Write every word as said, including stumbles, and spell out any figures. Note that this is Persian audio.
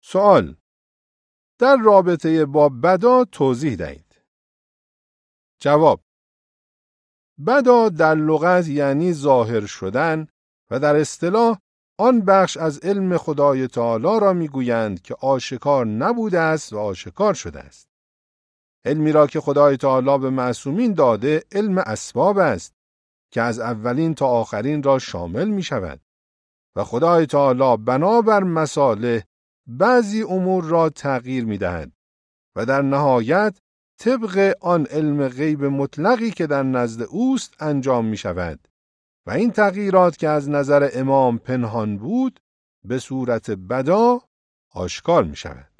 سوال: در رابطه با بدا توضیح دهید. جواب: بدا در لغت یعنی ظاهر شدن و در اصطلاح آن بخش از علم خدای تعالی را میگویند که آشکار نبوده است و آشکار شده است. علمی را که خدای تعالی به معصومین داده علم اسباب است که از اولین تا آخرین را شامل می شود و خدای تعالی بنابر مصالح بعضی امور را تغییر می دهد و در نهایت طبق آن علم غیب مطلقی که در نزد اوست انجام می شود و این تغییرات که از نظر امام پنهان بود به صورت بدا آشکار می شود.